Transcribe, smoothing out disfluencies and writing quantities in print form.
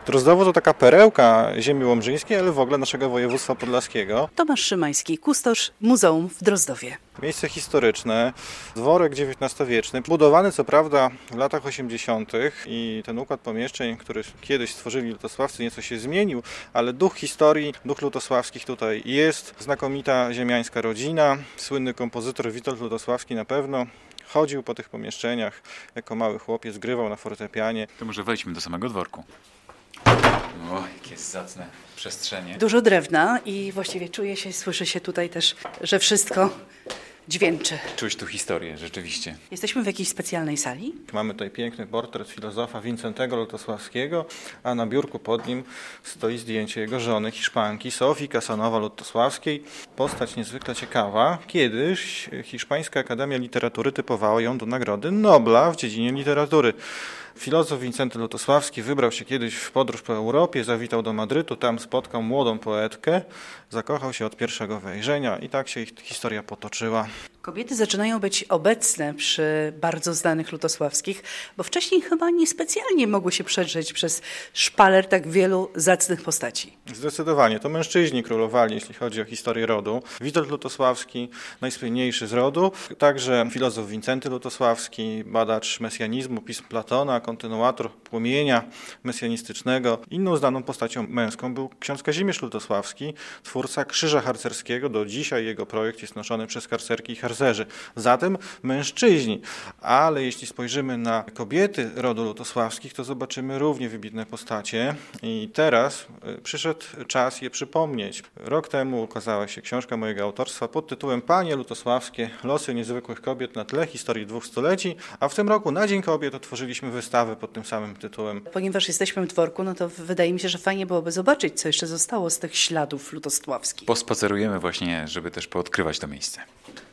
Drozdowo to taka perełka ziemi łomżyńskiej, ale w ogóle naszego województwa podlaskiego. Tomasz Szymański, kustosz Muzeum w Drozdowie. Miejsce historyczne, dworek XIX-wieczny, budowany co prawda w latach 80. i ten układ pomieszczeń, który kiedyś stworzyli lutosławcy, nieco się zmienił, ale duch historii, duch lutosławskich tutaj jest. Znakomita ziemiańska rodzina, słynny kompozytor Witold Lutosławski na pewno chodził po tych pomieszczeniach jako mały chłopiec, grywał na fortepianie. To może wejdźmy do samego dworku. O, jakie zacne przestrzenie. Dużo drewna i właściwie słyszy się tutaj też, że wszystko dźwięczy. Czuć tu historię, rzeczywiście. Jesteśmy w jakiejś specjalnej sali? Mamy tutaj piękny portret filozofa Wincentego Lutosławskiego, a na biurku pod nim stoi zdjęcie jego żony, Hiszpanki Sofii Casanova-Lutosławskiej. Postać niezwykle ciekawa. Kiedyś Hiszpańska Akademia Literatury typowała ją do Nagrody Nobla w dziedzinie literatury. Filozof Wincenty Lutosławski wybrał się kiedyś w podróż po Europie, zawitał do Madrytu, tam spotkał młodą poetkę, zakochał się od pierwszego wejrzenia i tak się ich historia potoczyła. Kobiety zaczynają być obecne przy bardzo znanych lutosławskich, bo wcześniej chyba niespecjalnie mogły się przedrzeć przez szpaler tak wielu zacnych postaci. Zdecydowanie, to mężczyźni królowali, jeśli chodzi o historię rodu. Witold Lutosławski, najsłynniejszy z rodu, także filozof Wincenty Lutosławski, badacz mesjanizmu, pism Platona, kontynuator płomienia mesjanistycznego. Inną znaną postacią męską był ksiądz Kazimierz Lutosławski, twórca krzyża harcerskiego. Do dzisiaj jego projekt jest noszony przez harcerki i harcerzy. Zatem mężczyźni, ale jeśli spojrzymy na kobiety rodu Lutosławskich, to zobaczymy równie wybitne postacie i teraz przyszedł czas je przypomnieć. Rok temu ukazała się książka mojego autorstwa pod tytułem Panie Lutosławskie, losy niezwykłych kobiet na tle historii 2 stuleci, a w tym roku na Dzień Kobiet otworzyliśmy wystawę pod tym samym tytułem. Ponieważ jesteśmy w dworku, no to wydaje mi się, że fajnie byłoby zobaczyć, co jeszcze zostało z tych śladów lutosławskich. Pospacerujemy właśnie, żeby też poodkrywać to miejsce.